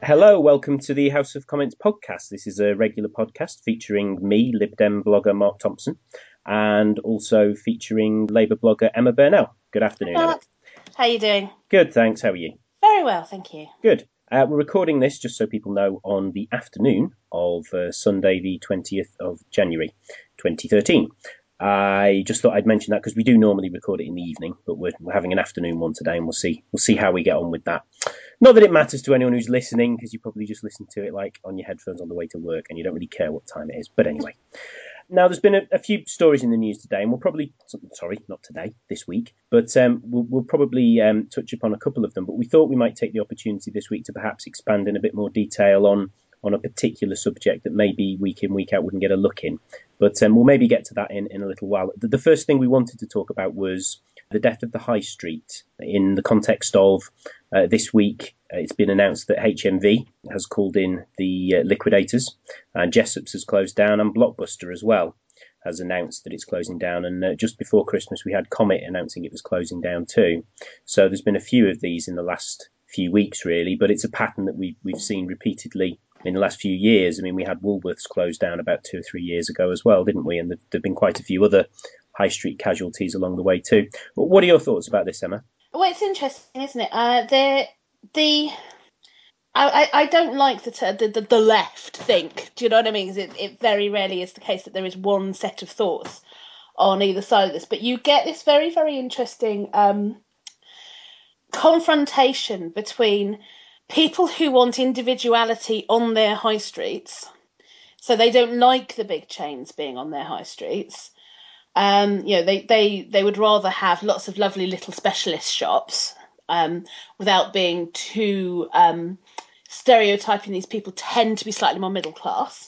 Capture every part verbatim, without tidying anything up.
Hello, welcome to the House of Comments podcast. This is a regular podcast featuring me, Lib Dem blogger Mark Thompson, and also featuring Labour blogger Emma Burnell. Good afternoon, Emma. How are you doing? Good, thanks. How are you? Very well, thank you. Good. Uh, we're recording this, just so people know, on the afternoon of uh, Sunday, the twentieth of January, twenty thirteen. I just thought I'd mention that because we do normally record it in the evening, but we're, we're having an afternoon one today, and we'll see we'll see how we get on with that. Not that it matters to anyone who's listening, because you probably just listen to it like on your headphones on the way to work, and you don't really care what time it is. But anyway, now there's been a, a few stories in the news today, and we'll probably sorry, not today, this week, but um, we'll, we'll probably um, touch upon a couple of them. But we thought we might take the opportunity this week to perhaps expand in a bit more detail on on a particular subject that maybe week in, week out wouldn't get a look in. But um, we'll maybe get to that in, in a little while. The, the first thing we wanted to talk about was the death of the High Street in the context of uh, this week. Uh, it's been announced that H M V has called in the uh, liquidators, and Jessops has closed down, and Blockbuster as well has announced that it's closing down. And uh, just before Christmas, we had Comet announcing it was closing down too. So there's been a few of these in the last few weeks, really, but it's a pattern that we, we've seen repeatedly in the last few years. I mean, we had Woolworths closed down about two or three years ago as well, didn't we? And there have been quite a few other high street casualties along the way too. But what are your thoughts about this, Emma? Well, it's interesting, isn't it? Uh, the the I, I don't like the, the the the left think. Do you know what I mean? Because it, it very rarely is the case that there is one set of thoughts on either side of this. But you get this very, very interesting um, confrontation between people who want individuality on their high streets, so they don't like the big chains being on their high streets. Um, you know, they, they, they would rather have lots of lovely little specialist shops um, without being too um, stereotyping. These people tend to be slightly more middle class.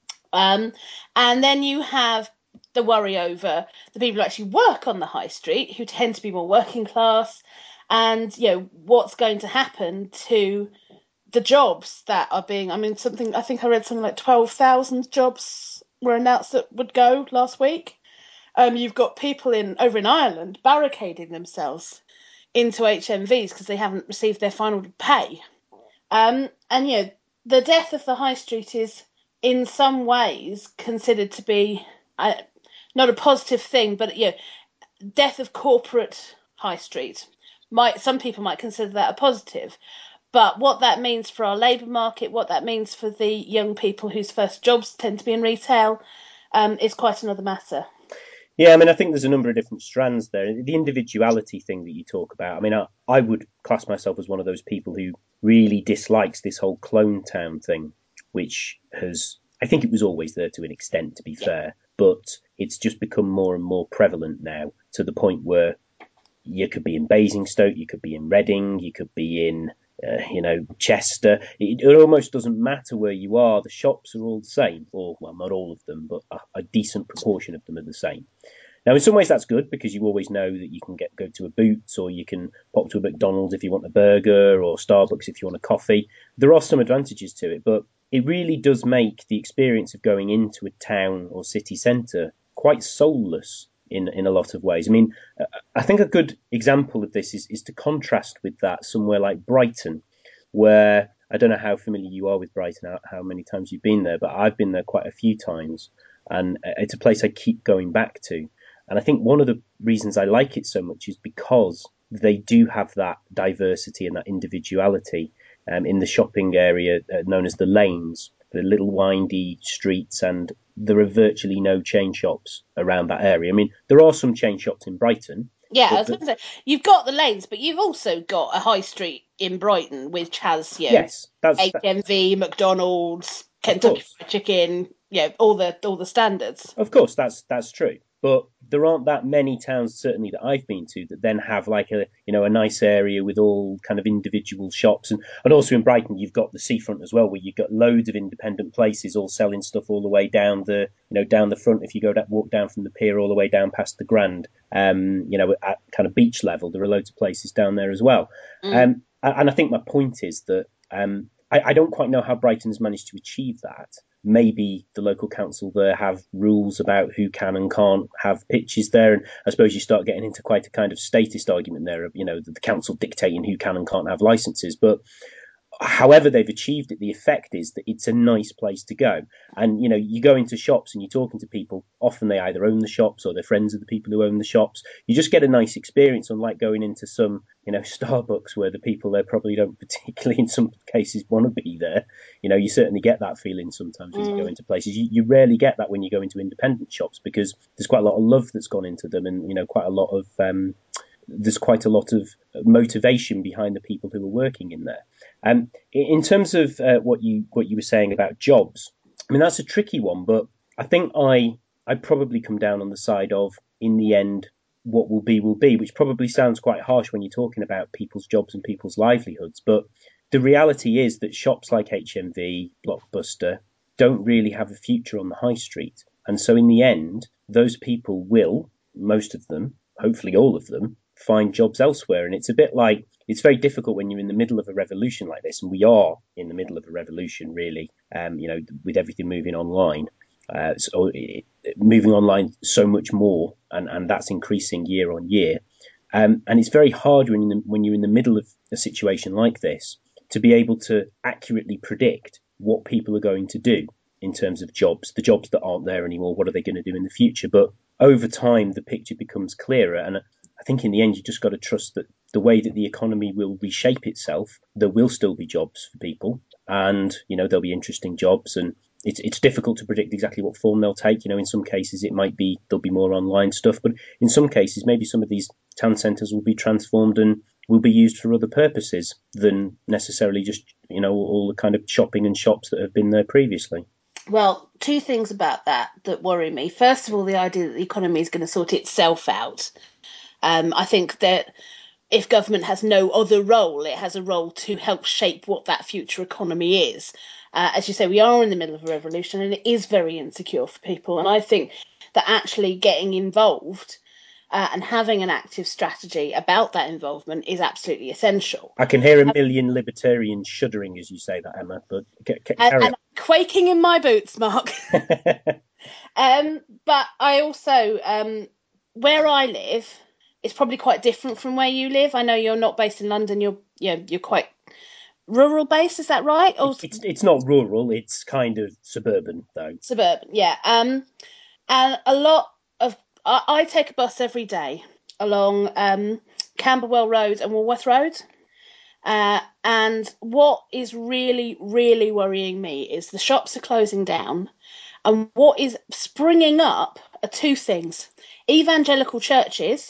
Um, and then you have the worry over the people who actually work on the high street, who tend to be more working class, and, you know, what's going to happen to the jobs that are being, I mean, something, I think I read something like twelve thousand jobs were announced that would go last week. Um, you've got people in over in Ireland barricading themselves into H M Vs because they haven't received their final pay. Um, and, you know, the death of the high street is in some ways considered to be uh, not a positive thing, but, you know, death of corporate high street. Might some people might consider that a positive. But what that means for our labour market, what that means for the young people whose first jobs tend to be in retail, um, is quite another matter. Yeah, I mean, I think there's a number of different strands there. The individuality thing that you talk about, I mean, I, I would class myself as one of those people who really dislikes this whole clone town thing, which has, I think it was always there to an extent, to be fair, but it's just become more and more prevalent now to the point where you could be in Basingstoke, you could be in Reading, you could be in, uh, you know, Chester. It, it almost doesn't matter where you are. The shops are all the same, or, well, not all of them, but a, a decent proportion of them are the same. Now, in some ways, that's good because you always know that you can get go to a Boots, or you can pop to a McDonald's if you want a burger, or Starbucks if you want a coffee. There are some advantages to it, but it really does make the experience of going into a town or city centre quite soulless in, in a lot of ways. I mean, I think a good example of this is, is to contrast with that somewhere like Brighton, where I don't know how familiar you are with Brighton, how, how many times you've been there, but I've been there quite a few times, and it's a place I keep going back to. And I think one of the reasons I like it so much is because they do have that diversity and that individuality um, in the shopping area uh, known as the lanes, the little windy streets, and there are virtually no chain shops around that area. I mean, there are some chain shops in Brighton. Yeah, I was going to say, you've got the lanes, but you've also got a high street in Brighton, which has, you know, yes, that's, H M V, McDonald's, Kentucky Fried Chicken, you know, all the all the standards. Of course, that's that's true. But there aren't that many towns, certainly that I've been to, that then have like a you know a nice area with all kind of individual shops, and, and also in Brighton you've got the seafront as well, where you've got loads of independent places all selling stuff all the way down the you know down the front. If you go that walk down from the pier all the way down past the Grand, um, you know at kind of beach level, there are loads of places down there as well. Mm. Um, and I think my point is that um, I, I don't quite know how Brighton's managed to achieve that. Maybe the local council there have rules about who can and can't have pitches there, and I suppose you start getting into quite a kind of statist argument there of you know the, the council dictating who can and can't have licences. But however they've achieved it, the effect is that it's a nice place to go. And, you know, you go into shops and you're talking to people, often they either own the shops or they're friends of the people who own the shops. You just get a nice experience, unlike going into some, you know, Starbucks where the people there probably don't particularly, in some cases, want to be there. You know, you certainly get that feeling sometimes when mm. you go into places. You, you rarely get that when you go into independent shops, because there's quite a lot of love that's gone into them, and, you know, quite a lot of... Um, there's quite a lot of motivation behind the people who are working in there. Um, in terms of uh, what you what you were saying about jobs, I mean, that's a tricky one, but I think I I'd probably come down on the side of, in the end, what will be will be, which probably sounds quite harsh when you're talking about people's jobs and people's livelihoods. But the reality is that shops like H M V, Blockbuster, don't really have a future on the high street. And so in the end, those people will, most of them, hopefully all of them, find jobs elsewhere. And it's a bit like, it's very difficult when you're in the middle of a revolution like this, and we are in the middle of a revolution, really, um, you know, with everything moving online, uh, so it, moving online so much more, and, and that's increasing year on year. Um, and it's very hard when, in the, when you're in the middle of a situation like this to be able to accurately predict what people are going to do in terms of jobs, the jobs that aren't there anymore, what are they going to do in the future? But over time, the picture becomes clearer. And I think in the end, you just got to trust that the way that the economy will reshape itself, there will still be jobs for people, and, you know, there'll be interesting jobs, and it's it's difficult to predict exactly what form they'll take. You know, in some cases it might be there'll be more online stuff, but in some cases maybe some of these town centres will be transformed and will be used for other purposes than necessarily just, you know, all the kind of shopping and shops that have been there previously. Well, two things about that that worry me. First of all, the idea that the economy is going to sort itself out. Um, I think that if government has no other role, it has a role to help shape what that future economy is. Uh, as you say, we are in the middle of a revolution, and it is very insecure for people. And I think that actually getting involved uh, and having an active strategy about that involvement is absolutely essential. I can hear a million libertarians shuddering as you say that, Emma, but c- c- and, carry and quaking in my boots, Mark. um, but I also, um, where I live, it's probably quite different from where you live. I know you're not based in London. You're, you know, you're quite rural based. Is that right? Or it's it's not rural. It's kind of suburban, though. Suburban, yeah. Um, and a lot of I, I take a bus every day along um, Camberwell Road and Walworth Road. Uh, and what is really, really worrying me is the shops are closing down, and what is springing up are two things: evangelical churches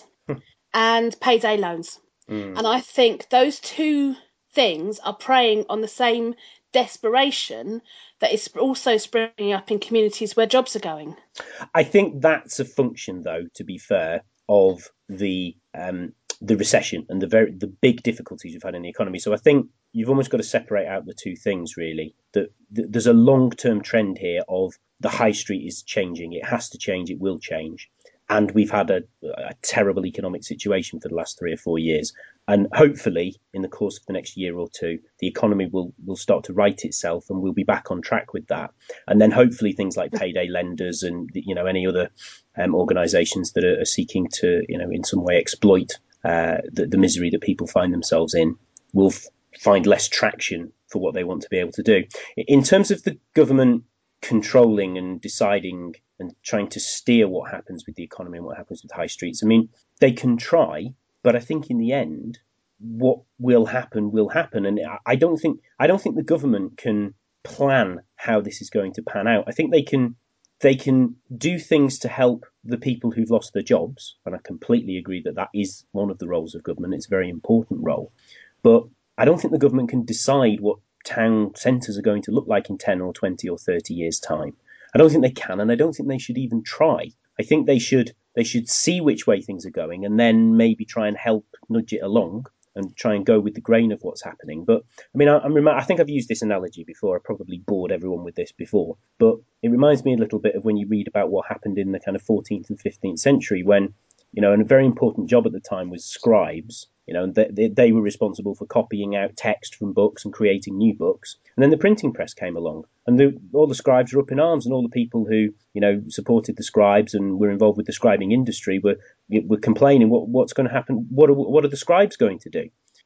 and payday loans. Mm. And I think those two things are preying on the same desperation that is also springing up in communities where jobs are going. I think that's a function, though, to be fair, of the um, the recession and the very the big difficulties we've had in the economy. So I think you've almost got to separate out the two things, really. That there's a long-term trend here of the high street is changing. It has to change. It will change. And we've had a, a terrible economic situation for the last three or four years. And hopefully, in the course of the next year or two, the economy will, will start to right itself, and we'll be back on track with that. And then hopefully things like payday lenders and, you know, any other um, organisations that are, are seeking to, you know, in some way exploit uh, the, the misery that people find themselves in will f- find less traction for what they want to be able to do. In terms of the government controlling and deciding and trying to steer what happens with the economy and what happens with high streets, I mean, they can try, but I think in the end, what will happen will happen. And I don't think I don't think the government can plan how this is going to pan out. I think they can they can do things to help the people who've lost their jobs, and I completely agree that that is one of the roles of government. It's a very important role, but I don't think the government can decide what town centres are going to look like in ten or twenty or thirty years' time. I don't think they can, and I don't think they should even try. I think they should they should see which way things are going, and then maybe try and help nudge it along and try and go with the grain of what's happening. But I mean, I, I'm, I think I've used this analogy before. I probably bored everyone with this before, but it reminds me a little bit of when you read about what happened in the kind of fourteenth and fifteenth century when, you know, and a very important job at the time was scribes. You know, they, they, they were responsible for copying out text from books and creating new books. And then the printing press came along, and the, all the scribes were up in arms, and all the people who, you know, supported the scribes and were involved with the scribing industry were were complaining, what what's going to happen? What are, what are the scribes going to do?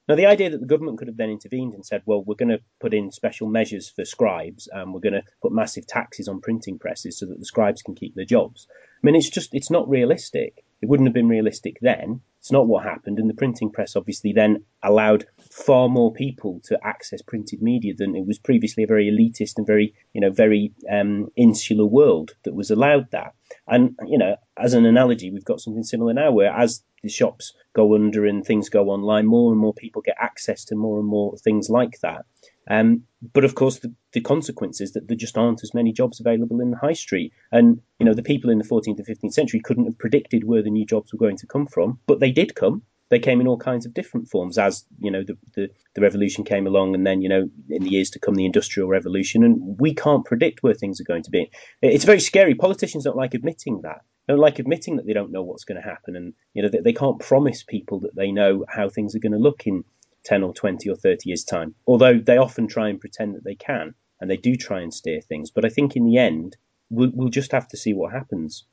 Now, the idea that the government could have then intervened and said, well, we're going to put in special measures for scribes and we're going to put massive taxes on printing presses so that the scribes can keep their jobs. I mean, it's just, it's not realistic. It wouldn't have been realistic then. It's not what happened. And the printing press obviously then allowed far more people to access printed media than it was previously a very elitist and very, you know, very um, insular world that was allowed that. And, you know, as an analogy, we've got something similar now where as the shops go under and things go online, more and more people get access to more and more things like that. Um, but of course, the, the consequence is that there just aren't as many jobs available in the high street. And, you know, the people in the fourteenth and fifteenth century couldn't have predicted where the new jobs were going to come from, but they did come. They came in all kinds of different forms as, you know, the, the, the revolution came along and then, you know, in the years to come, the industrial revolution. And we can't predict where things are going to be. It's very scary. Politicians don't like admitting that. They don't like admitting that they don't know what's going to happen. And, you know, they, they can't promise people that they know how things are going to look in ten or twenty or thirty years' time, although they often try and pretend that they can. And they do try and steer things. But I think in the end, we'll, we'll just have to see what happens.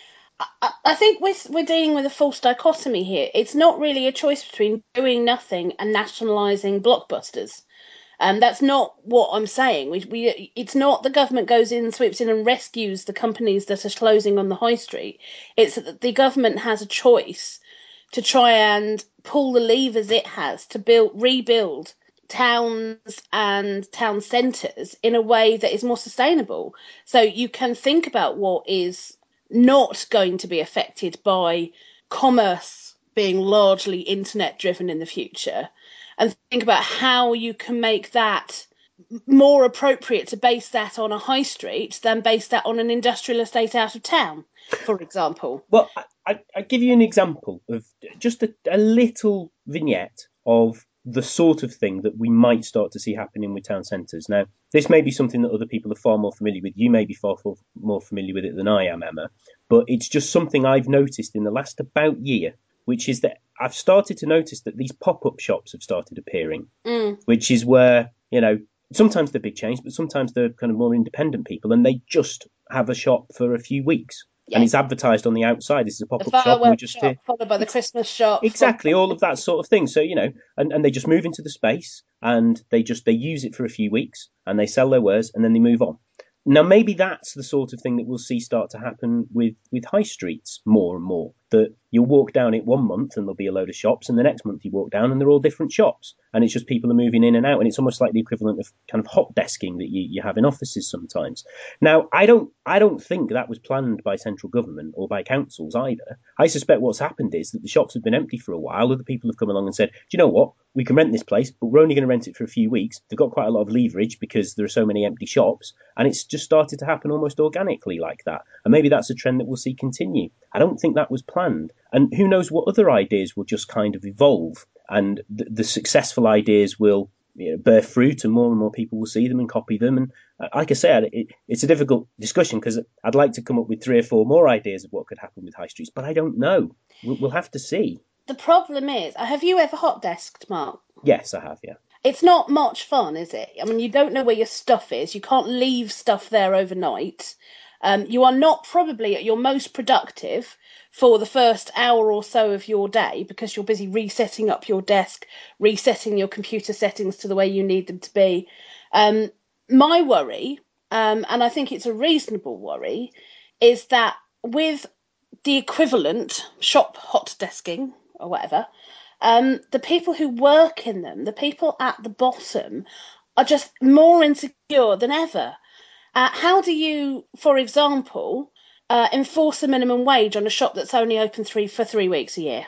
I think we're, we're dealing with a false dichotomy here. It's not really a choice between doing nothing and nationalising blockbusters. Um, that's not what I'm saying. We, we, it's not the government goes in, swoops in and rescues the companies that are closing on the high street. It's that the government has a choice to try and pull the levers it has to build, rebuild towns and town centres in a way that is more sustainable. So you can think about what is not going to be affected by commerce being largely internet driven in the future, and think about how you can make that more appropriate to base that on a high street than base that on an industrial estate out of town, for example. Well, I, I give you an example of just a, a little vignette of the sort of thing that we might start to see happening with town centres. Now, this may be something that other people are far more familiar with. You may be far, far more familiar with it than I am, Emma, but it's just something I've noticed in the last about year, which is that I've started to notice that these pop-up shops have started appearing, mm. which is where, you know, sometimes they're big chains, but sometimes they're kind of more independent people, and they just have a shop for a few weeks. Yes. And it's advertised on the outside. This is a pop-up shop. And we're just shop, here. Followed by the Christmas shop. Exactly, all of that sort of thing. So, you know, and, and they just move into the space and they just, they use it for a few weeks and they sell their wares and then they move on. Now, maybe that's the sort of thing that we'll see start to happen with, with high streets more and more. That you'll walk down it one month and there'll be a load of shops, and the next month you walk down and they're all different shops. And it's just people are moving in and out, and it's almost like the equivalent of kind of hot desking that you, you have in offices sometimes. Now, I don't I don't think that was planned by central government or by councils either. I suspect what's happened is that the shops have been empty for a while. Other people have come along and said, do you know what? We can rent this place, but we're only going to rent it for a few weeks. They've got quite a lot of leverage because there are so many empty shops, and it's just started to happen almost organically like that. And maybe that's a trend that we'll see continue. I don't think that was planned. And who knows what other ideas will just kind of evolve, and the, the successful ideas will, you know, bear fruit, and more and more people will see them and copy them. And like I said, it, it's a difficult discussion because I'd like to come up with three or four more ideas of what could happen with high streets, but I don't know. We'll, we'll have to see. The problem is, have you ever hot desked, Mark? Yes, I have, yeah. It's not much fun, is it? I mean, you don't know where your stuff is. You can't leave stuff there overnight. Um, you are not probably at your most productive for the first hour or so of your day because you're busy resetting up your desk, resetting your computer settings to the way you need them to be. Um, my worry, um, and I think it's a reasonable worry, is that with the equivalent shop hot desking or whatever, um, the people who work in them, the people at the bottom, are just more insecure than ever. Uh, how do you, for example, uh, enforce a minimum wage on a shop that's only open three for three weeks a year?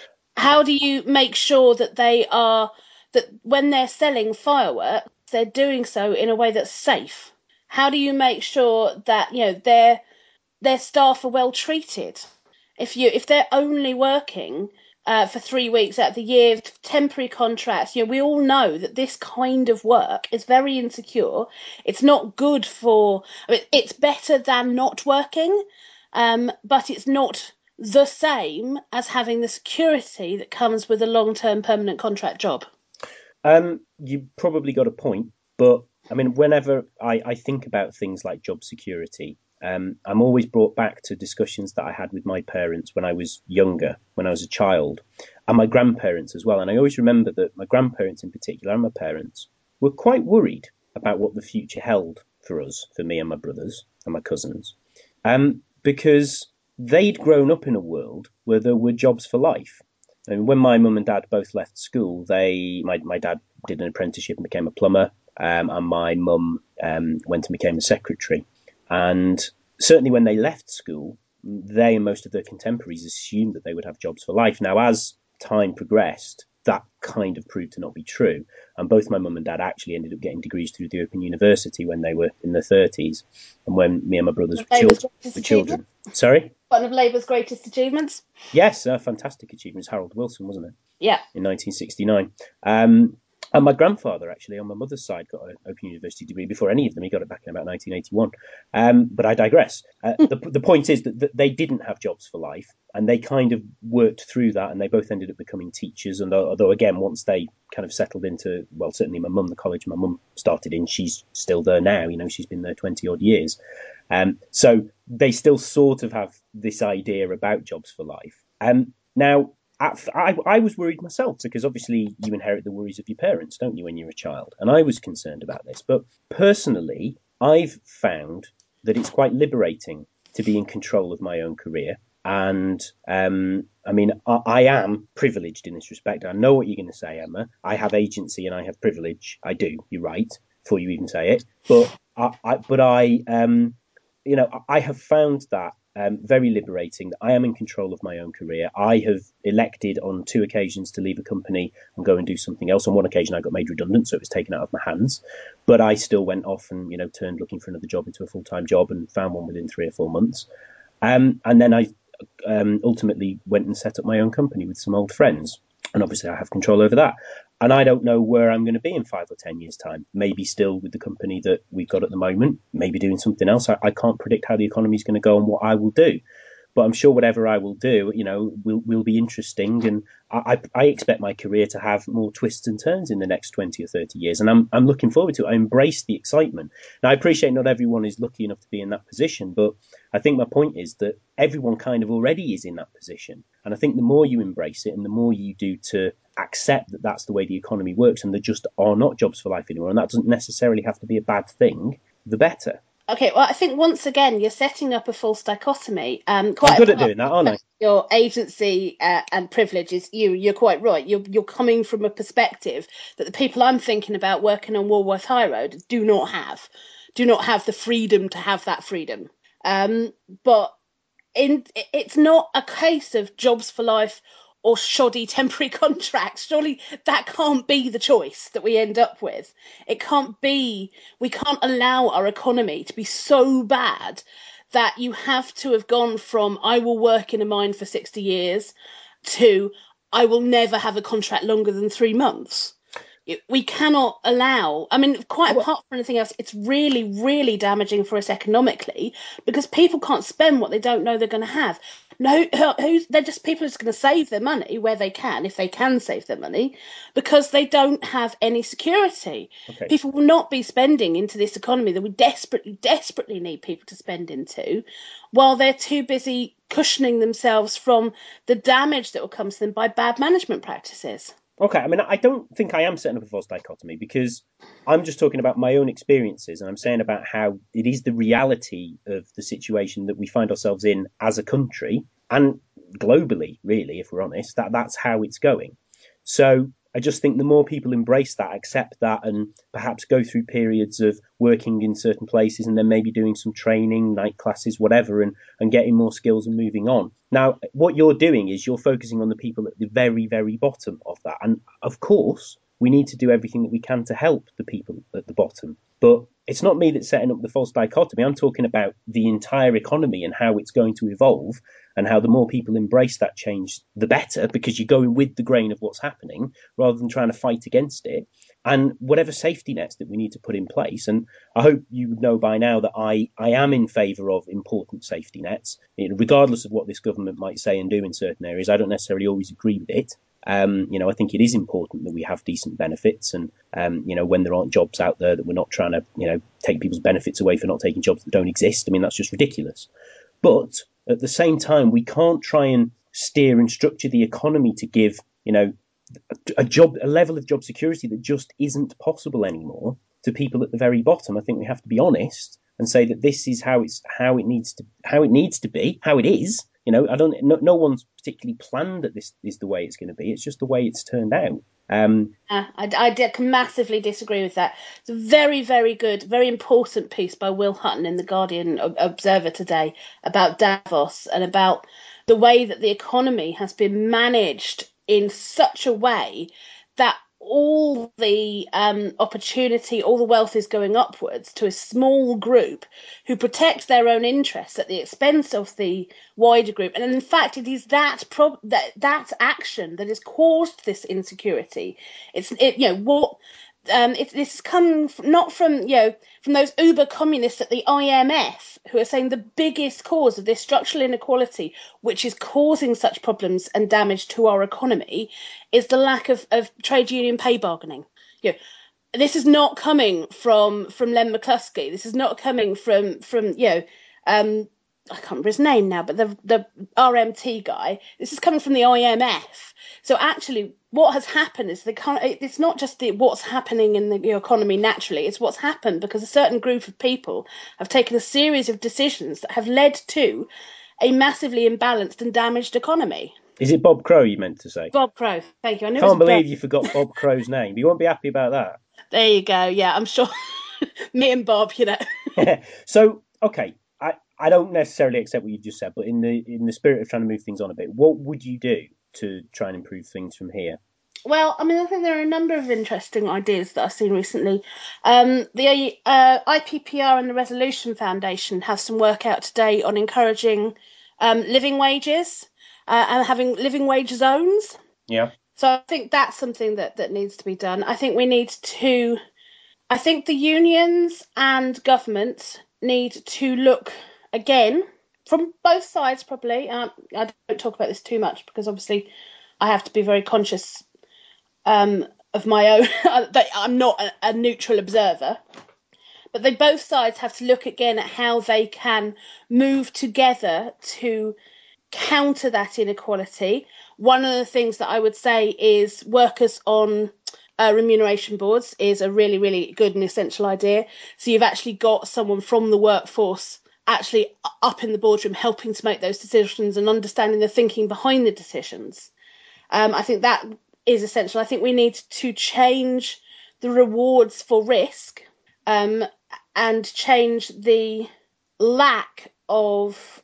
How do you make sure that they are, that when they're selling fireworks, they're doing so in a way that's safe? How do you make sure that, you know, their their staff are well treated? If you if they're only working Uh, for three weeks out of the year, temporary contracts. You know, we all know that this kind of work is very insecure. It's not good for. I mean, it's better than not working, um, but it's not the same as having the security that comes with a long-term permanent contract job. Um, you probably got a point, but I mean, whenever I, I think about things like job security, Um, I'm always brought back to discussions that I had with my parents when I was younger, when I was a child. and my grandparents as well. And I always remember that my grandparents in particular, and my parents, were quite worried about what the future held for us, for me and my brothers and my cousins, um, because they'd grown up in a world where there were jobs for life. And when my mum and dad both left school, they my, my dad did an apprenticeship and became a plumber, um, and my mum um, went and became a secretary. And certainly when they left school, they and most of their contemporaries assumed that they would have jobs for life. Now, as time progressed, that kind of proved to not be true. And both my mum and dad actually ended up getting degrees through the Open University when they were in their thirties, and when me and my brothers were, chil- were children. Sorry? One of Labour's greatest achievements? Yes, uh, fantastic achievements. Harold Wilson, wasn't it? Yeah. In nineteen sixty-nine. Um, and my grandfather, actually, on my mother's side, got an Open University degree before any of them. He got it back in about nineteen eighty-one. Um, but I digress. Uh, the, the point is that, that they didn't have jobs for life, and they kind of worked through that, and they both ended up becoming teachers. And although, again, once they kind of settled into, well, certainly my mum, the college my mum started in, she's still there now. You know, she's been there twenty odd years. Um, so they still sort of have this idea about jobs for life. Um, now, I, I was worried myself, because obviously you inherit the worries of your parents, don't you, when you're a child? And I was concerned about this. But personally, I've found that it's quite liberating to be in control of my own career. And um, I mean, I, I am privileged in this respect. I know what you're going to say, Emma. I have agency and I have privilege. I do. You're right, before you even say it. But I, I but I, um, you know, I have found that Um, very liberating, that I am in control of my own career. I have elected on two occasions to leave a company and go and do something else. On one occasion, I got made redundant, so it was taken out of my hands. But I still went off and, you know, turned looking for another job into a full-time job and found one within three or four months. Um, and then I um, ultimately went and set up my own company with some old friends. And obviously I have control over that. And I don't know where I'm going to be in five or ten years' time. Maybe still with the company that we've got at the moment, maybe doing something else. I, I can't predict how the economy is going to go and what I will do. But I'm sure whatever I will do, you know, will will be interesting. And I, I expect my career to have more twists and turns in the next twenty or thirty years. And I'm I'm looking forward to it. I embrace the excitement. Now, I appreciate not everyone is lucky enough to be in that position, but I think my point is that everyone kind of already is in that position. And I think the more you embrace it and the more you do to accept that that's the way the economy works and there just are not jobs for life anymore, and that doesn't necessarily have to be a bad thing, the better. Okay, well, I think once again you're setting up a false dichotomy. Um, quite I'm good at doing that, aren't I? Your agency uh, and privilege is you. You're quite right. You're you're coming from a perspective that the people I'm thinking about working on Walworth High Road do not have, do not have the freedom to have that freedom. Um, but in it's not a case of jobs for life or shoddy temporary contracts. Surely that can't be the choice that we end up with. It can't be, we can't allow our economy to be so bad that you have to have gone from I will work in a mine for sixty years to I will never have a contract longer than three months. We cannot allow, I mean, quite apart from anything else, it's really, really damaging for us economically because people can't spend what they don't know they're going to have. No, who's, they're just people are just going to save their money where they can, if they can save their money, because they don't have any security. Okay. People will not be spending into this economy that we desperately, desperately need people to spend into, while they're too busy cushioning themselves from the damage that will come to them by bad management practices. Okay, I mean, I don't think I am setting up a false dichotomy because I'm just talking about my own experiences and I'm saying about how it is the reality of the situation that we find ourselves in as a country and globally, really, if we're honest, that that's how it's going. So I just think the more people embrace that, accept that, and perhaps go through periods of working in certain places and then maybe doing some training, night classes, whatever, and, and getting more skills and moving on. Now, what you're doing is you're focusing on the people at the very, very bottom of that. And of course, we need to do everything that we can to help the people at the bottom. But it's not me that's setting up the false dichotomy. I'm talking about the entire economy and how it's going to evolve and how the more people embrace that change, the better, because you're going with the grain of what's happening rather than trying to fight against it. And whatever safety nets that we need to put in place. And I hope you know by now that I, I am in favour of important safety nets, you know, regardless of what this government might say and do in certain areas. I don't necessarily always agree with it. Um, you know, I think it is important that we have decent benefits and, um, you know, when there aren't jobs out there that we're not trying to, you know, take people's benefits away for not taking jobs that don't exist. I mean, that's just ridiculous. But at the same time, we can't try and steer and structure the economy to give you know, a job, a level of job security that just isn't possible anymore to people at the very bottom. I think we have to be honest and say that this is how it's how it needs to how it needs to be, how it is. You know, I don't. No, no one's particularly planned that this is the way it's going to be. It's just the way it's turned out. Um, uh, I, I can massively disagree with that. It's a very, very good, very important piece by Will Hutton in the Guardian Observer today about Davos and about the way that the economy has been managed in such a way that all the um, opportunity, all the wealth is going upwards to a small group who protect their own interests at the expense of the wider group. And in fact, it is that prob- that that action that has caused this insecurity. It's it, you know what. Um, it, this has come from, not from you know from those uber communists at the I M F who are saying the biggest cause of this structural inequality, which is causing such problems and damage to our economy, is the lack of, of trade union pay bargaining. You know, this is not coming from from Len McCluskey. This is not coming from from you know um, I can't remember his name now, but the the R M T guy. This is coming from the I M F. So actually, what has happened is the it's not just the what's happening in the economy naturally. It's what's happened because a certain group of people have taken a series of decisions that have led to a massively imbalanced and damaged economy. Is it Bob Crow you meant to say? Bob Crow, thank you. I knew Can't it was believe Bob. you forgot Bob Crow's name. You won't be happy about that. There you go. Yeah, I'm sure. Me and Bob, you know. So, okay, I, I don't necessarily accept what you just said, but in the in the spirit of trying to move things on a bit, what would you do to try and improve things from here? Well, I mean, I think there are a number of interesting ideas that I've seen recently. Um, the uh, I P P R and the Resolution Foundation have some work out today on encouraging um, living wages uh, and having living wage zones. Yeah. So I think that's something that, that needs to be done. I think we need to, I think the unions and governments need to look again from both sides, probably. Um, I don't talk about this too much because obviously I have to be very conscious um, of my own. I'm not a, a neutral observer. But they both sides have to look again at how they can move together to counter that inequality. One of the things that I would say is workers on uh, remuneration boards is a really, really good and essential idea. So you've actually got someone from the workforce actually up in the boardroom helping to make those decisions and understanding the thinking behind the decisions. Um, I think that is essential. I think we need to change the rewards for risk um, and change the lack of,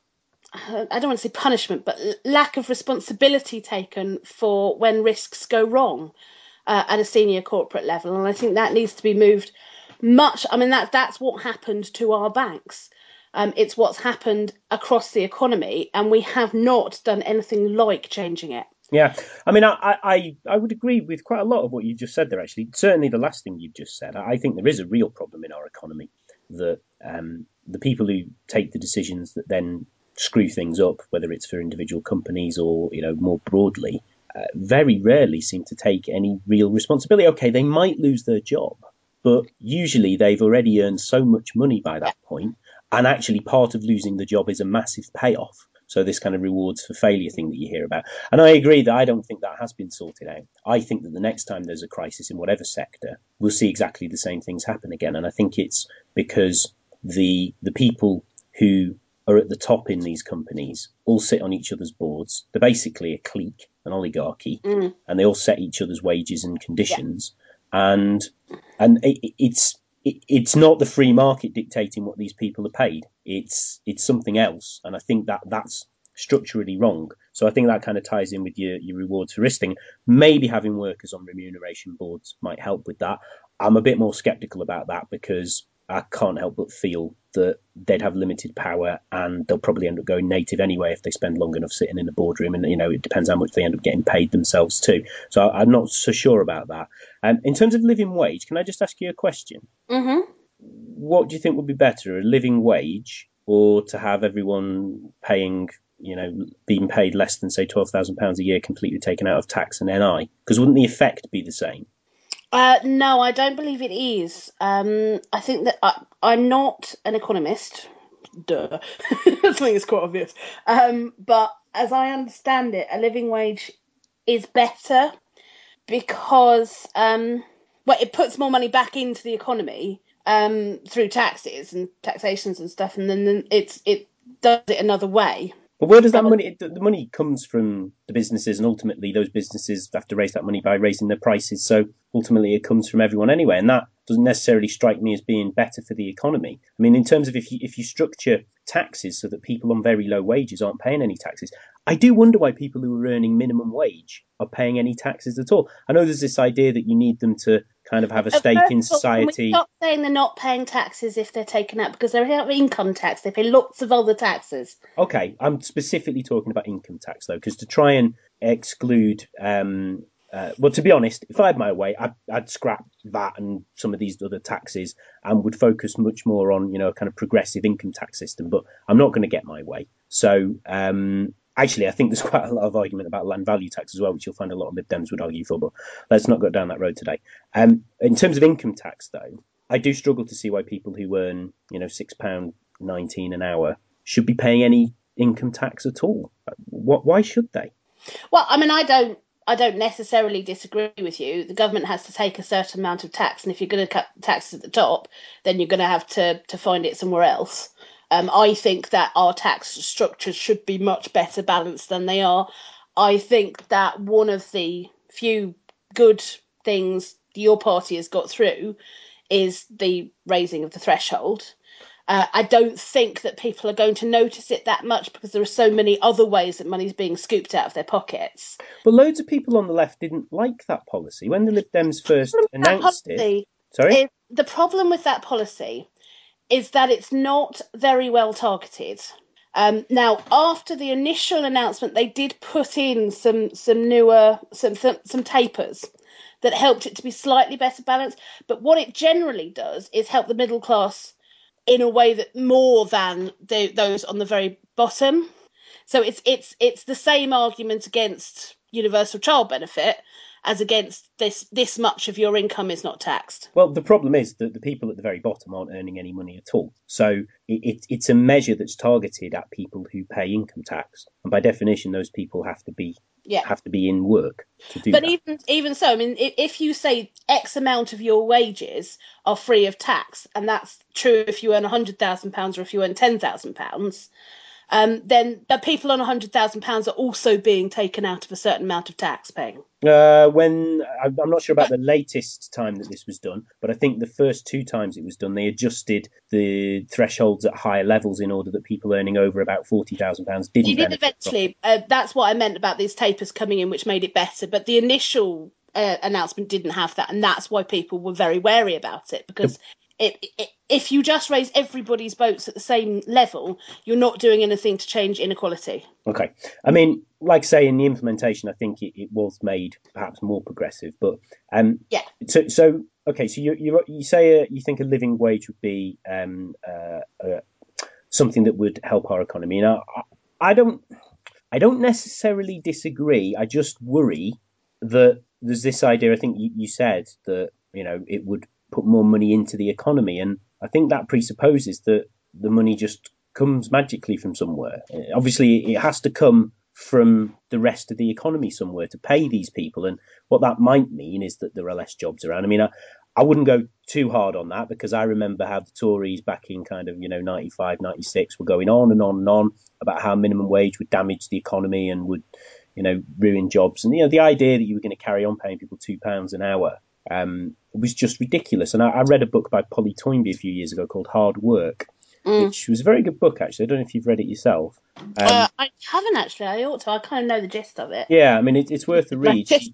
I don't want to say punishment, but lack of responsibility taken for when risks go wrong uh, at a senior corporate level. And I think that needs to be moved much. I mean, that, that's what happened to our banks. Um, it's what's happened across the economy, and we have not done anything like changing it. Yeah, I mean, I, I, I would agree with quite a lot of what you just said there, actually. Certainly the last thing you've just said. I think there is a real problem in our economy that um, the people who take the decisions that then screw things up, whether it's for individual companies or, you know, more broadly, uh, very rarely seem to take any real responsibility. Okay, they might lose their job, but usually they've already earned so much money by that point, and actually part of losing the job is a massive payoff. So this kind of rewards for failure thing that you hear about. And I agree that I don't think that has been sorted out. I think that the next time there's a crisis in whatever sector, we'll see exactly the same things happen again. And I think it's because the the people who are at the top in these companies all sit on each other's boards. They're basically a clique, an oligarchy, mm. and they all set each other's wages and conditions. Yeah. And and it, it's it, it's not the free market dictating what these people are paid. It's it's something else, and I think that that's structurally wrong. So I think that kind of ties in with your, your rewards for risking. Maybe having workers on remuneration boards might help with that. I'm a bit more sceptical about that because I can't help but feel that they'd have limited power and they'll probably end up going native anyway if they spend long enough sitting in a boardroom. And, you know, it depends how much they end up getting paid themselves too. So I'm not so sure about that. Um, in terms of living wage, can I just ask you a question? Mm-hmm. What do you think would be better, a living wage or to have everyone paying, you know, being paid less than, say, twelve thousand pounds a year completely taken out of tax and N I? Because wouldn't the effect be the same? Uh, no, I don't believe it is. Um, I think that I, I'm not an economist. Duh. I think it's quite obvious. Um, but as I understand it, a living wage is better because um, well, it puts more money back into the economy um, through taxes and taxations and stuff, and then, then it's it does it another way. But where does that money? The money comes from the businesses, and ultimately those businesses have to raise that money by raising their prices. So ultimately, it comes from everyone anyway, and that doesn't necessarily strike me as being better for the economy. I mean, in terms of if you if you structure taxes so that people on very low wages aren't paying any taxes, I do wonder why people who are earning minimum wage are paying any taxes at all. I know there's this idea that you need them to kind of have a stake in society. Can we stop saying they're not paying taxes if they're taken out, because they have income tax, they pay lots of other taxes. Okay, I'm specifically talking about income tax though, because to try and exclude, um, uh, well, to be honest, if I had my way, I'd, I'd scrap V A T and some of these other taxes and would focus much more on, you know, a kind of progressive income tax system. But I'm not going to get my way. So um, actually, I think there's quite a lot of argument about land value tax as well, which you'll find a lot of Lib Dems would argue for. But let's not go down that road today. Um, in terms of income tax, though, I do struggle to see why people who earn, you know, six pounds nineteen an hour should be paying any income tax at all. What? Why should they? Well, I mean, I don't. I don't necessarily disagree with you. The government has to take a certain amount of tax, and if you're going to cut taxes at the top, then you're going to have to to find it somewhere else. Um, I think that our tax structures should be much better balanced than they are. I think that one of the few good things your party has got through is the raising of the threshold. Uh, I don't think that people are going to notice it that much because there are so many other ways that money's being scooped out of their pockets. But loads of people on the left didn't like that policy when the Lib Dems first announced it. Sorry? Is, the problem with that policy is that it's not very well targeted. Um, now, after the initial announcement, they did put in some some newer some some, some tapers that helped it to be slightly better balanced. But what it generally does is help the middle class in a way that more than the, those on the very bottom. So it's it's it's the same argument against universal child benefit as against this this much of your income is not taxed. Well, the problem is that the people at the very bottom aren't earning any money at all. So it, it, it's a measure that's targeted at people who pay income tax, and by definition, those people have to be yeah. have to be in work to do but that. even even so, I mean, if you say X amount of your wages are free of tax, and that's true if you earn one hundred thousand pounds or if you earn ten thousand pounds, um, then the people on one hundred thousand pounds are also being taken out of a certain amount of tax paying. Uh, when I'm not sure about the latest time that this was done, but I think the first two times it was done, they adjusted the thresholds at higher levels in order that people earning over about forty thousand pounds didn't. You did eventually. Uh, that's what I meant about these tapers coming in, which made it better. But the initial uh, announcement didn't have that, and that's why people were very wary about it, because it, it, if you just raise everybody's boats at the same level, you're not doing anything to change inequality. Okay. I mean, like I say, in the implementation, I think it, it was made perhaps more progressive. But um, yeah. So, so okay. So you you you say uh, you think a living wage would be um uh, uh, something that would help our economy. Now, I, I don't I don't necessarily disagree. I just worry that there's this idea. I think you, you said that you know it would put more money into the economy, and I think that presupposes that the money just comes magically from somewhere. Obviously, it has to come from the rest of the economy somewhere to pay these people, and what that might mean is that there are less jobs around. I mean, I, I wouldn't go too hard on that, because I remember how the Tories back in kind of, you know, ninety-five, ninety-six were going on and on and on about how minimum wage would damage the economy and would, you know, ruin jobs. And, you know, the idea that you were going to carry on paying people two pounds an hour um, was just ridiculous. And I, I read a book by Polly Toynbee a few years ago called Hard Work, mm. which was a very good book, actually. I don't know if you've read it yourself. Um, uh, I haven't, actually. I ought to. I kind of know the gist of it. Yeah, I mean, it, it's worth a read. She,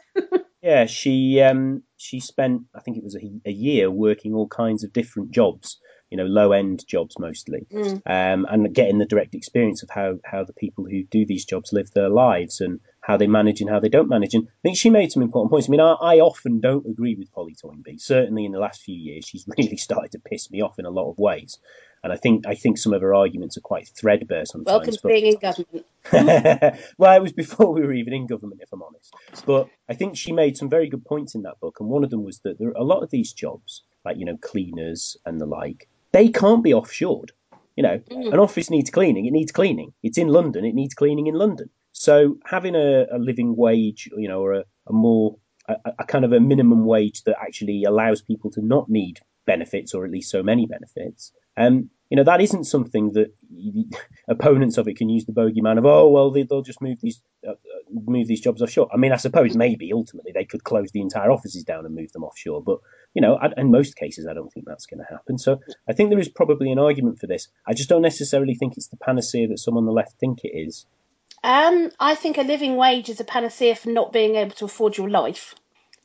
yeah, she um, she spent, I think it was a, a year working all kinds of different jobs, you know, low-end jobs mostly, mm. um, and getting the direct experience of how, how the people who do these jobs live their lives and how they manage and how they don't manage. And I think she made some important points. I mean, I, I often don't agree with Polly Toynbee. Certainly in the last few years, she's really started to piss me off in a lot of ways. And I think I think some of her arguments are quite threadbare sometimes. Welcome to but... being in government. Well, it was before we were even in government, if I'm honest. But I think she made some very good points in that book. And one of them was that there are a lot of these jobs, like, you know, cleaners and the like, they can't be offshored. You know, mm. an office needs cleaning. It needs cleaning. It's in London. It needs cleaning in London. So having a, a living wage, you know, or a, a more a, a kind of a minimum wage that actually allows people to not need benefits, or at least so many benefits, um, you know, that isn't something that you, opponents of it can use the bogeyman of, oh well, they, they'll just move these uh, move these jobs offshore. I mean, I suppose maybe ultimately they could close the entire offices down and move them offshore, but you know, in most cases, I don't think that's going to happen. So I think there is probably an argument for this. I just don't necessarily think it's the panacea that some on the left think it is. Um, I think a living wage is a panacea for not being able to afford your life.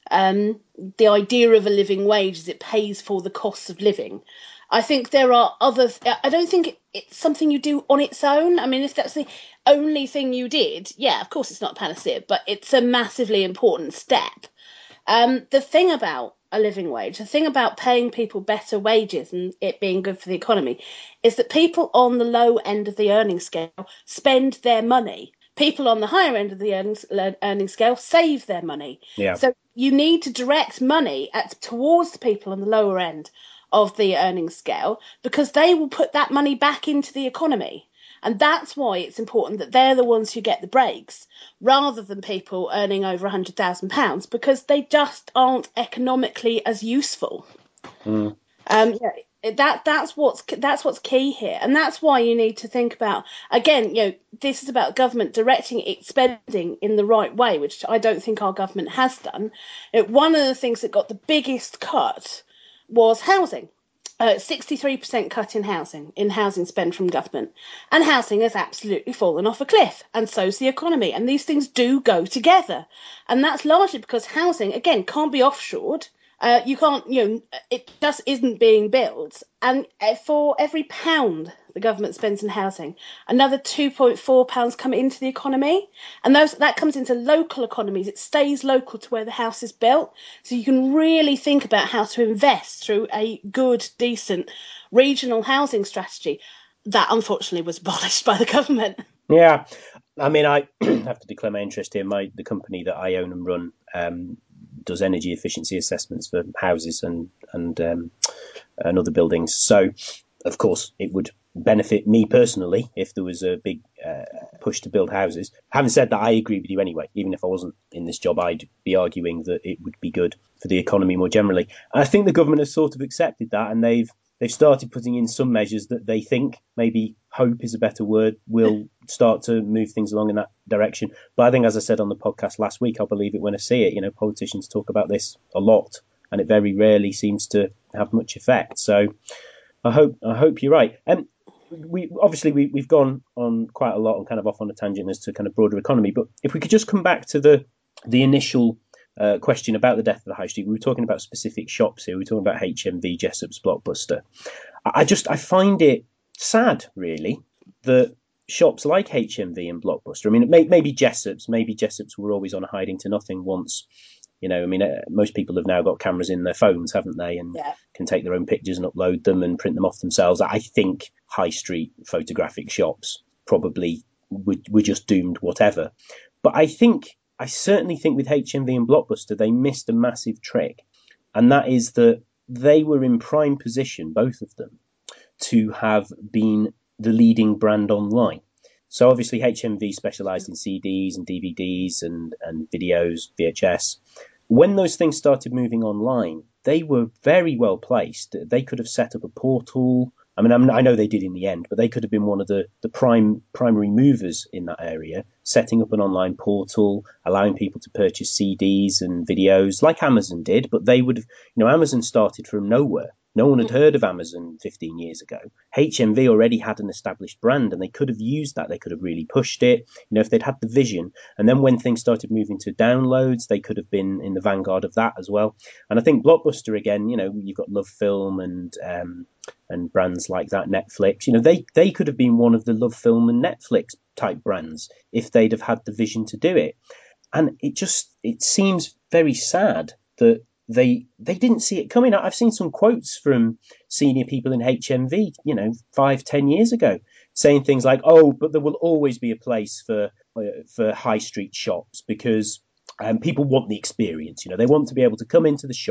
Um, the idea of a living wage is it pays for the costs of living. I think there are other. I don't think it's something you do on its own. I mean, if that's the only thing you did, yeah, of course it's not a panacea, but it's a massively important step. Um, the thing about a living wage, the thing about paying people better wages and it being good for the economy, is that people on the low end of the earning scale spend their money. People on the higher end of the earnings, earning scale save their money. Yeah. So you need to direct money at, towards the people on the lower end of the earning scale, because they will put that money back into the economy. And that's why it's important that they're the ones who get the breaks, rather than people earning over one hundred thousand pounds, because they just aren't economically as useful. Mm. Um, yeah, that that's what's that's what's key here, and that's why you need to think about, again, you know, this is about government directing its spending in the right way, which I don't think our government has done. You know, one of the things that got the biggest cut was housing. Uh, sixty-three percent cut in housing, in housing spend from government. And housing has absolutely fallen off a cliff, and so's the economy. And these things do go together. And that's largely because housing, again, can't be offshored. Uh, you can't, you know, it just isn't being built. And for every pound the government spends in housing, another two point four pounds come into the economy. And those that comes into local economies. It stays local to where the house is built. So you can really think about how to invest through a good, decent regional housing strategy. That unfortunately was abolished by the government. Yeah. I mean, I have to declare my interest here. My the company that I own and run um, does energy efficiency assessments for houses and and um, and other buildings. So, of course, it would benefit me personally if there was a big uh, push to build houses. Having said that, I agree with you anyway. Even if I wasn't in this job, I'd be arguing that it would be good for the economy more generally. And I think the government has sort of accepted that, and they've they've started putting in some measures that they think, maybe hope is a better word, will start to move things along in that direction. But I think, as I said on the podcast last week, I'll believe it when I see it. You know, politicians talk about this a lot, and it very rarely seems to have much effect. So I hope I hope you're right. And we obviously we, we've gone on quite a lot and kind of off on a tangent as to kind of broader economy. But if we could just come back to the the initial uh, question about the death of the high street, we were talking about specific shops here. We were talking about H M V, Jessop's, Blockbuster. I just I find it sad, really, that shops like H M V and Blockbuster. I mean, may, maybe Jessop's, maybe Jessop's were always on a hiding to nothing once. You know, I mean, uh, most people have now got cameras in their phones, haven't they, and Yeah. can take their own pictures and upload them and print them off themselves. I think high street photographic shops probably were, were just doomed, whatever. But I think, I certainly think with H M V and Blockbuster, they missed a massive trick. And that is that they were in prime position, both of them, to have been the leading brand online. So obviously H M V specialised in C Ds and D V Ds and, and videos, V H S. When those things started moving online, they were very well placed. They could have set up a portal. I mean, I'm, I know they did in the end, but they could have been one of the, the prime primary movers in that area, setting up an online portal, allowing people to purchase C Ds and videos like Amazon did. But they would have, you know, Amazon started from nowhere. No one had heard of Amazon fifteen years ago. H M V already had an established brand, and they could have used that. They could have really pushed it, you know, if they'd had the vision. And then when things started moving to downloads, they could have been in the vanguard of that as well. And I think Blockbuster, again, you know, you've got Love Film and um, and brands like that, Netflix. You know, they they could have been one of the Love Film and Netflix type brands if they'd have had the vision to do it. And it just it seems very sad that they they didn't see it coming. I've seen some quotes from senior people in H M V, you know, five, ten years ago, saying things like, "Oh, but there will always be a place for uh, for high street shops because um, people want the experience. You know, they want to be able to come into the shop,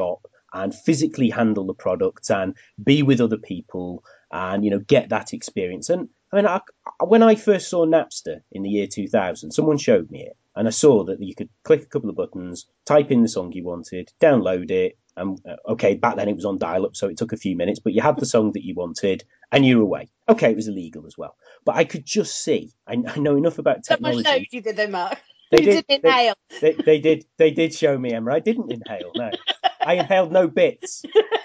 and physically handle the product and be with other people and, you know, get that experience. And I mean, I, when I first saw Napster in the year two thousand, someone showed me it, and I saw that you could click a couple of buttons, type in the song you wanted, download it. And uh, okay, back then it was on dial-up, so it took a few minutes, but you had the song that you wanted, and you were away. Okay, it was illegal as well, but I could just see. I, I know enough about technology. Someone showed you, did they, Mark? They you did, did inhale. They, they, they did. They did show me, Emma. I didn't inhale. No, I inhaled no bits.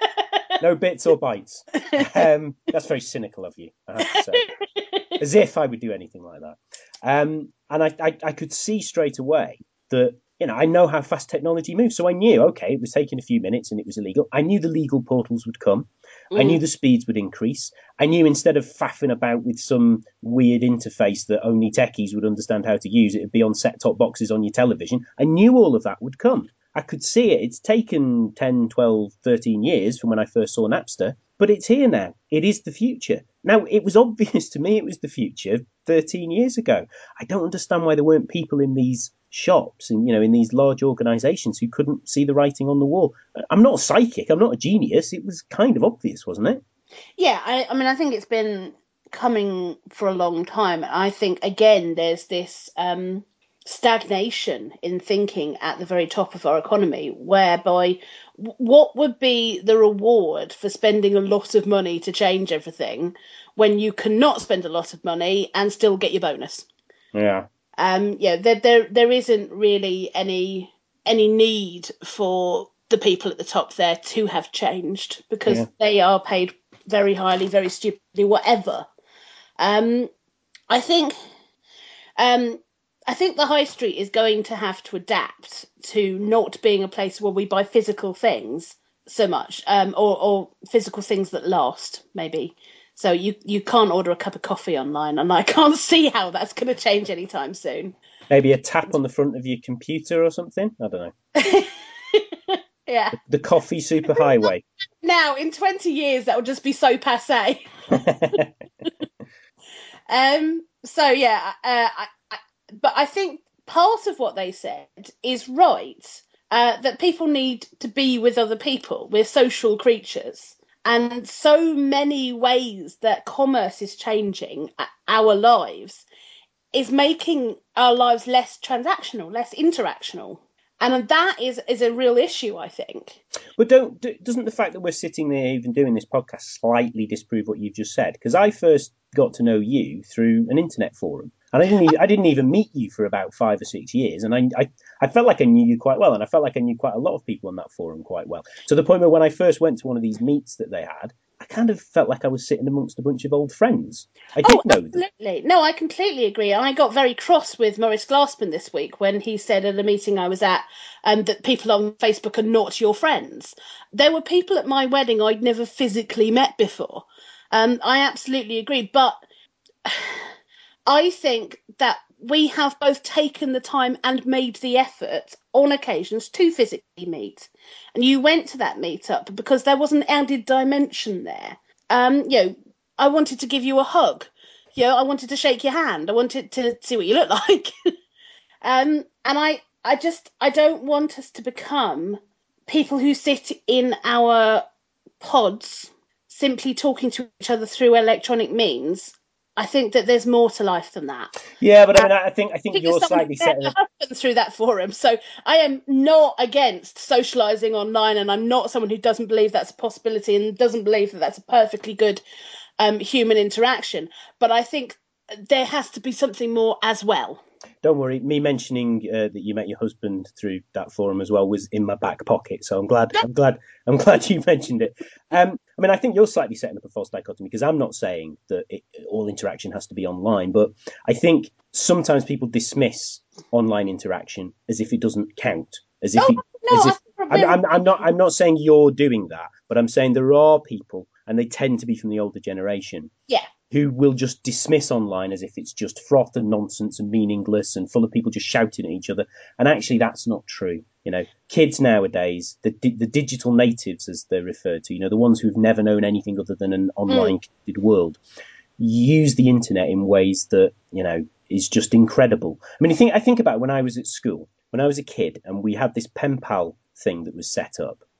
No bits or bites. Um, that's very cynical of you, I have to say. As if I would do anything like that. Um, and I, I, I could see straight away that, you know, I know how fast technology moves. So I knew, okay, it was taking a few minutes and it was illegal. I knew the legal portals would come. Mm. I knew the speeds would increase. I knew instead of faffing about with some weird interface that only techies would understand how to use, it would be on set-top boxes on your television. I knew all of that would come. I could see it. It's taken ten, twelve, thirteen years from when I first saw Napster, but it's here now. It is the future. Now, it was obvious to me it was the future thirteen years ago. I don't understand why there weren't people in these shops and, you know, in these large organisations who couldn't see the writing on the wall. I'm not a psychic. I'm not a genius. It was kind of obvious, wasn't it? Yeah, I, I mean, I think it's been coming for a long time. I think, again, there's this um, stagnation in thinking at the very top of our economy, whereby what would be the reward for spending a lot of money to change everything when you cannot spend a lot of money and still get your bonus? Yeah. Um, yeah, there, there, there isn't really any any need for the people at the top there to have changed because yeah. they are paid very highly, very stupidly, whatever. Um, I think, um, I think the high street is going to have to adapt to not being a place where we buy physical things so much, um, or, or physical things that last, maybe. So you, you can't order a cup of coffee online, and I can't see how that's going to change anytime soon. Maybe a tap on the front of your computer or something? I don't know. Yeah. The, the coffee superhighway. Now, in twenty years, that will just be so passé. um. So, yeah, uh, I, I, but I think part of what they said is right, uh, that people need to be with other people. We're social creatures. And so many ways that commerce is changing our lives is making our lives less transactional, less interactional. And that is, is a real issue, I think. But don't doesn't the fact that we're sitting there even doing this podcast slightly disprove what you've just said? Because I first got to know you through an internet forum. And I didn't, I didn't even meet you for about five or six years. And I, I, I felt like I knew you quite well. And I felt like I knew quite a lot of people on that forum quite well. To the point where when I first went to one of these meets that they had, I kind of felt like I was sitting amongst a bunch of old friends. I did oh, know absolutely. Them. No, I completely agree. And I got very cross with Maurice Glassman this week when he said at a meeting I was at um, that people on Facebook are not your friends. There were people at my wedding I'd never physically met before. Um, I absolutely agree. But I think that we have both taken the time and made the effort on occasions to physically meet. And you went to that meetup because there was an added dimension there. Um, you know, I wanted to give you a hug. You know, I wanted to shake your hand. I wanted to see what you look like. um, and I, I just, I don't want us to become people who sit in our pods simply talking to each other through electronic means. I think that there's more to life than that. Yeah, but I mean, I think I think, I think you're slightly setting up through that forum. So I am not against socialising online, and I'm not someone who doesn't believe that's a possibility and doesn't believe that that's a perfectly good um, human interaction. But I think there has to be something more as well. Don't worry, me mentioning uh, that you met your husband through that forum as well was in my back pocket. So I'm glad, I'm glad, I'm glad you mentioned it. Um, I mean, I think you're slightly setting up a false dichotomy because I'm not saying that it, all interaction has to be online, but I think sometimes people dismiss online interaction as if it doesn't count, as if, oh, it, no, as if I'm, I'm, I'm not, I'm not saying you're doing that, but I'm saying there are people, and they tend to be from the older generation. Yeah. Who will just dismiss online as if it's just froth and nonsense and meaningless and full of people just shouting at each other. And actually, that's not true. You know, kids nowadays, the the digital natives, as they're referred to, you know, the ones who've never known anything other than an online mm. connected world, use the internet in ways that, you know, is just incredible. I mean, I think I think about when I was at school, when I was a kid, and we had this pen pal thing that was set up.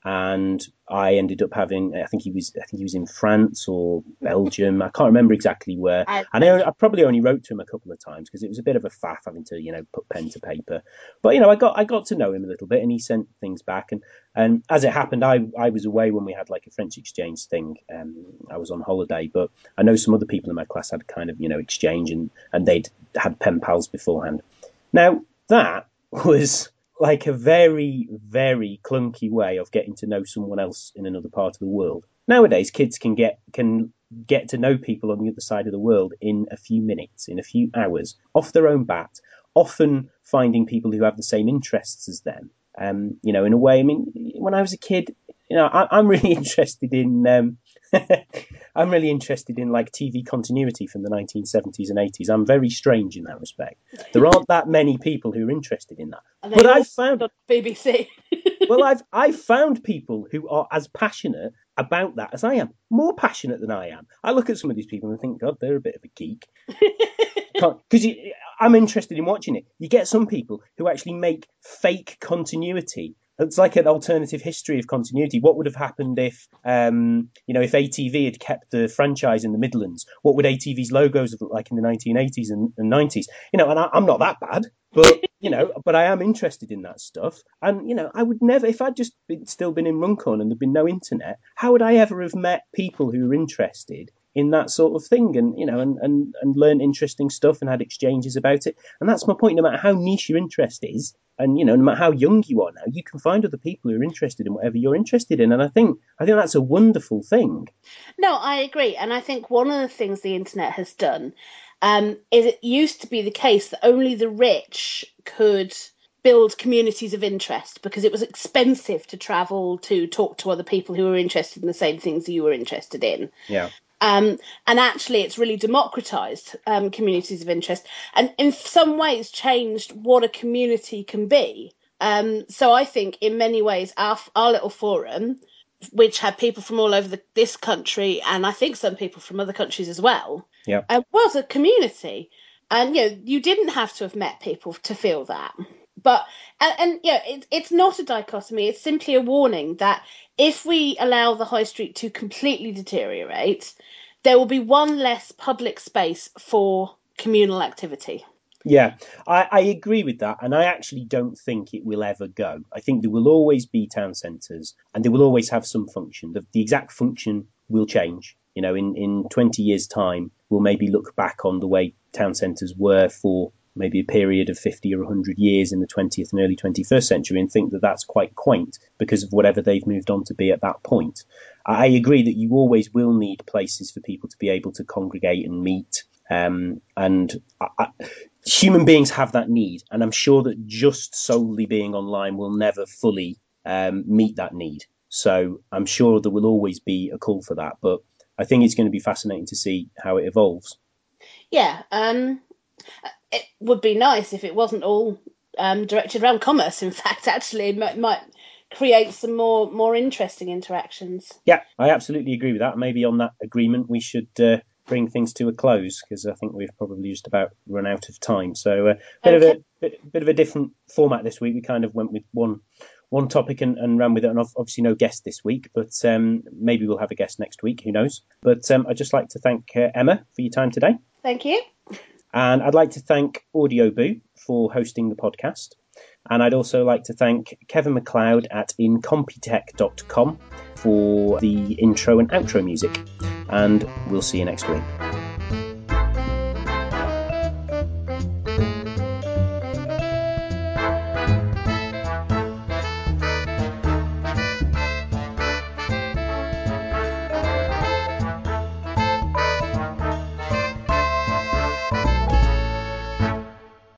and I ended up having, I think he was, I think he was in France or Belgium. I can't remember exactly where. I, And I, I probably only wrote to him a couple of times because it was a bit of a faff having to, you know, put pen to paper. But, you know, I got I got to know him a little bit, and he sent things back. And, and as it happened, I, I was away when we had like a French exchange thing. Um, I was on holiday, but I know some other people in my class had kind of, you know, exchange, and, and they'd had pen pals beforehand. Now, that was like a very, very clunky way of getting to know someone else in another part of the world. Nowadays, kids can get can get to know people on the other side of the world in a few minutes, in a few hours, off their own bat, often finding people who have the same interests as them. Um, you know, in a way, I mean, when I was a kid, you know, I, I'm really interested in... Um, I'm really interested in like T V continuity from the nineteen seventies and eighties. I'm very strange in that respect. There aren't that many people who are interested in that. But I found B B C. well, I've I've found people who are as passionate about that as I am, more passionate than I am. I look at some of these people and think, God, they're a bit of a geek. Because I'm interested in watching it. You get some people who actually make fake continuity. It's like an alternative history of continuity. What would have happened if, um, you know, if A T V had kept the franchise in the Midlands? What would A T V's logos have looked like in the nineteen eighties and, and nineties? You know, and I, I'm not that bad, but, you know, but I am interested in that stuff. And, you know, I would never, if I'd just been, still been in Runcorn and there'd been no internet, how would I ever have met people who were interested in that sort of thing, and, you know, and, and, and learn interesting stuff and had exchanges about it? And that's my point. No matter how niche your interest is, and, you know, no matter how young you are now, you can find other people who are interested in whatever you're interested in. And I think I think that's a wonderful thing. No, I agree. And I think one of the things the internet has done um, is it used to be the case that only the rich could build communities of interest because it was expensive to travel to talk to other people who were interested in the same things you were interested in. Yeah. Um, and actually, it's really democratized um, communities of interest and in some ways changed what a community can be. Um, so I think in many ways, our, our little forum, which had people from all over the, this country and I think some people from other countries as well, yeah. uh, was a community. And, you know, you didn't have to have met people to feel that. But, and, and you know, it, it's not a dichotomy. It's simply a warning that if we allow the high street to completely deteriorate, there will be one less public space for communal activity. Yeah, I, I agree with that. And I actually don't think it will ever go. I think there will always be town centres and they will always have some function. The, the exact function will change. You know, in, in twenty years' time, we'll maybe look back on the way town centres were for maybe a period of fifty or one hundred years in the twentieth and early twenty-first century and think that that's quite quaint because of whatever they've moved on to be at that point. I agree that you always will need places for people to be able to congregate and meet. Um, and I, I, human beings have that need. And I'm sure that just solely being online will never fully um, meet that need. So I'm sure there will always be a call for that. But I think it's going to be fascinating to see how it evolves. Yeah, um, it would be nice if it wasn't all um, directed around commerce. In fact, actually, it might, might create some more more interesting interactions. Yeah, I absolutely agree with that. Maybe on that agreement, we should uh, bring things to a close because I think we've probably just about run out of time. So a uh, bit okay. of a bit, bit of a different format this week. We kind of went with one one topic and, and ran with it, and obviously no guest this week, but um, maybe we'll have a guest next week. Who knows? But um, I'd just like to thank uh, Emma for your time today. Thank you. And I'd like to thank Audioboo for hosting the podcast. And I'd also like to thank Kevin MacLeod at incompetech dot com for the intro and outro music. And we'll see you next week.